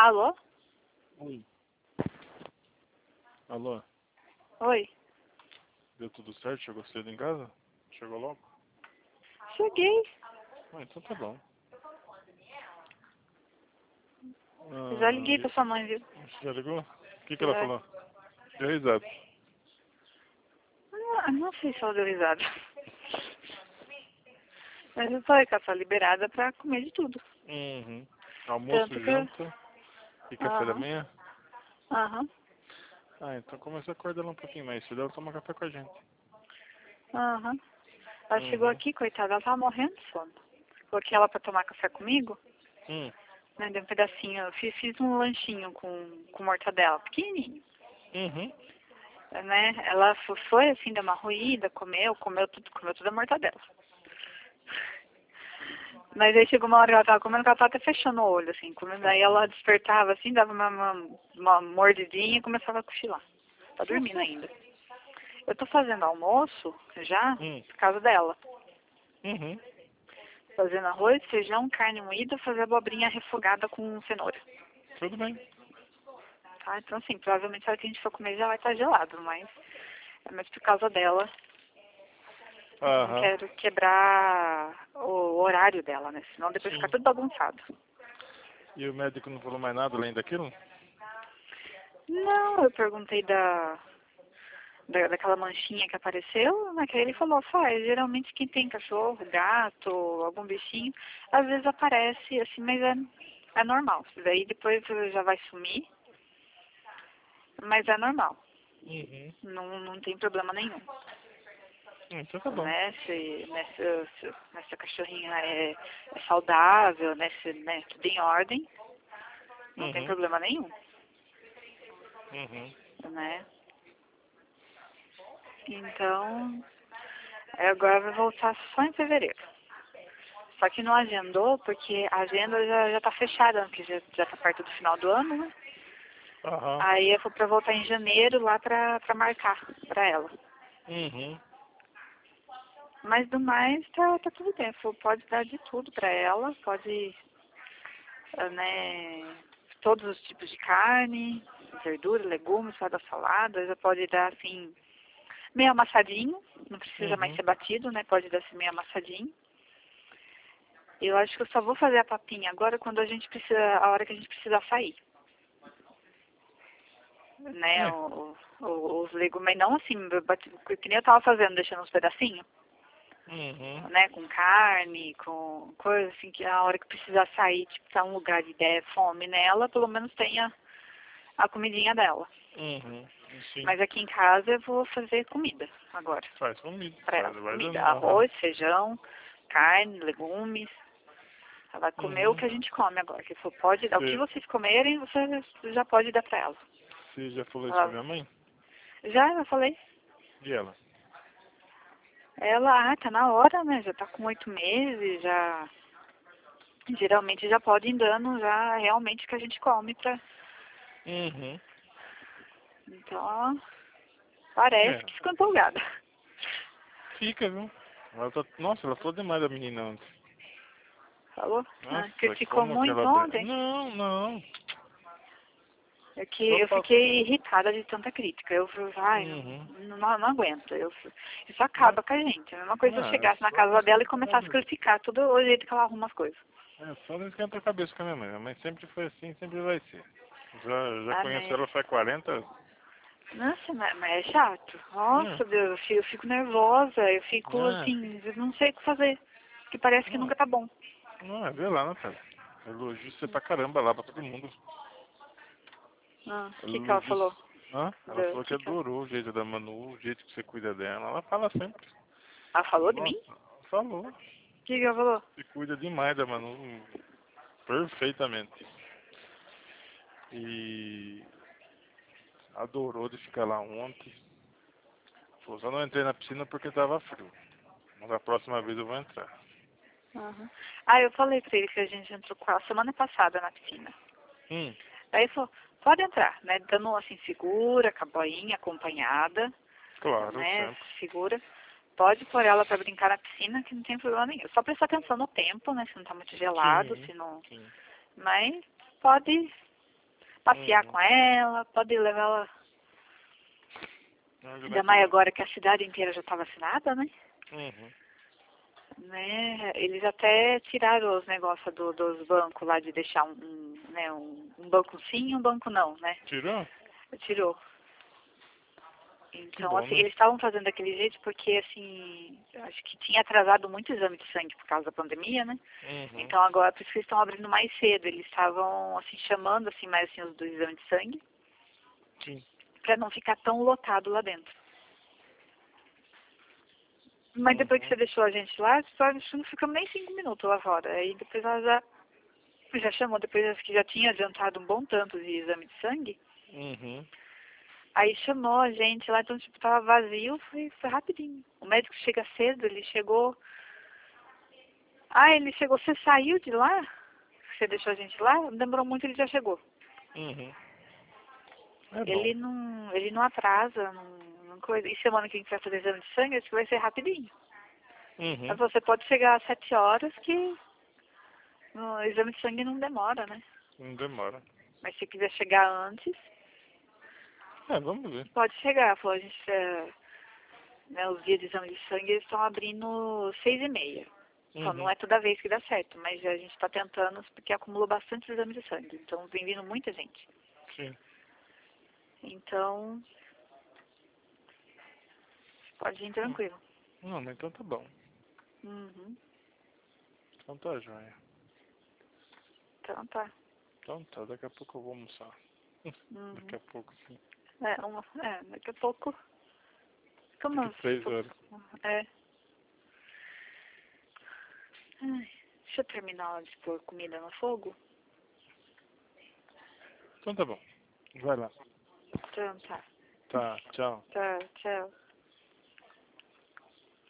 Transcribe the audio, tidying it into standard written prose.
Alô? Oi. Alô? Oi. Deu tudo certo? Chegou cedo em casa? Chegou logo? Cheguei. Ah, então tá bom. Já liguei pra sua mãe, viu? Já ligou? O que ela Já. falou? Deu risada. Não sei se ela deu risada. Mas eu falei que ela tá liberada pra comer de tudo. Uhum. Almoço, Tanto que... janta e café da Aham. manhã? Aham. Ah, então começa a acordar ela um pouquinho mais cedo, ela toma café com a gente. Aham. Ela chegou Uhum. aqui, coitada, ela tava morrendo de sono. Coloquei ela pra tomar café comigo, Hum. né? Dei um pedacinho, eu fiz um lanchinho com mortadela, pequenininho. Uhum. Né? Ela foi assim, deu uma ruída, comeu tudo a mortadela. Mas aí chegou uma hora que ela tava comendo, que ela tava até fechando o olho, assim, comendo. Aí ela despertava assim, dava uma mordidinha e começava a cochilar. Tá dormindo ainda. Eu tô fazendo almoço já por causa dela. Uhum. Fazendo arroz, feijão, carne moída, fazer abobrinha refogada com cenoura. Tudo bem. Tá? Então assim, provavelmente a hora que a gente for comer já vai estar gelado, mas é mais por causa dela. Não Aham. quero quebrar o horário dela, né? Senão depois fica Sim. tudo bagunçado. E o médico não falou mais nada além daquilo? Não, eu perguntei daquela manchinha que apareceu, né? Que aí ele falou, faz, geralmente quem tem cachorro, gato, algum bichinho, às vezes aparece, assim, mas é normal. Daí depois já vai sumir, mas é normal. Uhum. Não tem problema nenhum. Então tá bom. Né? Se essa cachorrinha é saudável, né? Se, né? Tudo em ordem, não tem Uhum. problema nenhum, Uhum. né? Então, agora vai voltar só em fevereiro. Só que não agendou, porque a agenda já tá fechada, porque já tá perto do final do ano, né? Aham. Aí eu vou pra voltar em janeiro lá pra marcar pra ela. Uhum. Mas do mais, tá tudo bem. Pode dar de tudo pra ela, pode, né, todos os tipos de carne, verdura, legumes, salada, já pode dar assim, meio amassadinho, não precisa mais Uhum. ser batido, né? Pode dar assim meio amassadinho. Eu acho que eu só vou fazer a papinha agora quando a hora que a gente precisa sair. Né, É. os legumes, mas não assim, que nem eu tava fazendo, deixando uns pedacinhos, Uhum. né, com carne, com coisa assim, que a hora que precisar sair, tipo, tá um lugar de der fome nela, pelo menos tenha a comidinha dela. Uhum. Sim. Mas aqui em casa eu vou fazer comida agora, Faz comida. pra ela. Vai Comida, dando. Aham. arroz, feijão, carne, legumes. Ela vai comer o Uhum. que a gente come agora. Que for, pode dar, o que Você, vocês comerem, você já pode dar pra ela. você já falou isso pra Ela, minha mãe? já, eu falei. E ela? Ela, tá na hora, né? Já tá com 8 meses, já. Geralmente já pode ir dando já realmente o que a gente come pra. Uhum. Então, parece É. que ficou empolgada. Fica, viu? Ela tá... Nossa, ela falou demais da menina ontem. Falou? Ah, Nossa, criticou como que muito ela... ontem. Não, não. É que Só eu fala... fiquei irritada de tanta crítica. Eu falei, ai, Uhum. não aguento. Isso Não, acaba com a gente. É a mesma coisa se eu é chegasse na só não casa dela e esquenta a começasse a cabeça. criticar tudo o jeito que ela arruma as coisas. É só não esquenta a cabeça com a minha mãe. Minha mãe sempre foi assim, sempre vai ser. Já Ah, conheço né? ela faz 40 anos. Nossa, mas é chato. Não, Nossa, Deus, eu fico nervosa. Eu fico não, assim, eu não sei o que fazer. Que parece que não, nunca tá bom. não, vê lá, Natália. Elogio você pra caramba lá pra todo mundo. Ah, o Ela que ela elogiou. falou? Hã? Ela O falou que que que ela... adorou o jeito da Manu, o jeito que você cuida dela. Ela fala sempre. Ela falou de mim? Nossa, falou. O que que ela falou? Você cuida demais da Manu. Perfeitamente. E adorou de ficar lá ontem. Falou, só não entrei na piscina porque tava frio. Mas da próxima vez eu vou entrar. Uhum. Ah, eu falei pra ele que a gente entrou com ela semana passada na piscina. Hum, Aí ele falou, pode entrar, né? Dando assim, segura, com a boinha acompanhada, claro, né? sempre. Segura. Pode pôr ela pra brincar na piscina, que não tem problema nenhum. Só prestar atenção no tempo, né? Se não tá muito gelado, Sim, se não... sim. Mas pode, passear com ela, pode levar ela. Ainda mais agora que a cidade inteira já está vacinada, né? Né? Eles até tiraram os negócios dos bancos lá de deixar um banco sim e um banco não, né? Tirou? Tirou. Então, bom, assim, né? eles estavam fazendo daquele jeito porque, assim, acho que tinha atrasado muito exame de sangue por causa da pandemia, né? Então, agora, por isso que eles estão abrindo mais cedo. Eles estavam, assim, chamando, assim, mais, assim, os do exame de sangue. Sim. Pra não ficar tão lotado lá dentro. Mas depois que você deixou a gente lá, só não ficamos nem 5 minutos lá fora. Aí depois ela já chamou, depois acho que já tinha adiantado um bom tanto de exame de sangue. Aí chamou a gente lá, então tipo, tava vazio, foi rapidinho. O médico chega cedo, ele chegou. Ah, ele chegou, você saiu de lá? Você deixou a gente lá? Não demorou muito, ele já chegou. É Ele bom. não atrasa, não coisa. E semana que a gente vai fazer exame de sangue, acho que vai ser rapidinho. Mas você pode chegar às 7 horas que no exame de sangue não demora, né? Não demora. Mas se quiser chegar antes, Vamos ver. pode chegar. Falou, a gente, né, os dias de exame de sangue eles estão abrindo 6h30. Então não é toda vez que dá certo, mas a gente está tentando porque acumula bastante exame de sangue. Então vem vindo muita gente. Sim. Então, pode ir tranquilo. Não, mas então tá bom. Então tá, joia. Então tá. Então tá, daqui a pouco eu vou almoçar. Daqui a pouco, sim. Daqui a pouco. Como Daqui 3 horas. É. Ai, deixa eu terminar de pôr comida no fogo. Então tá bom. Vai lá. Então tá. Tá, tchau. Tá, tchau.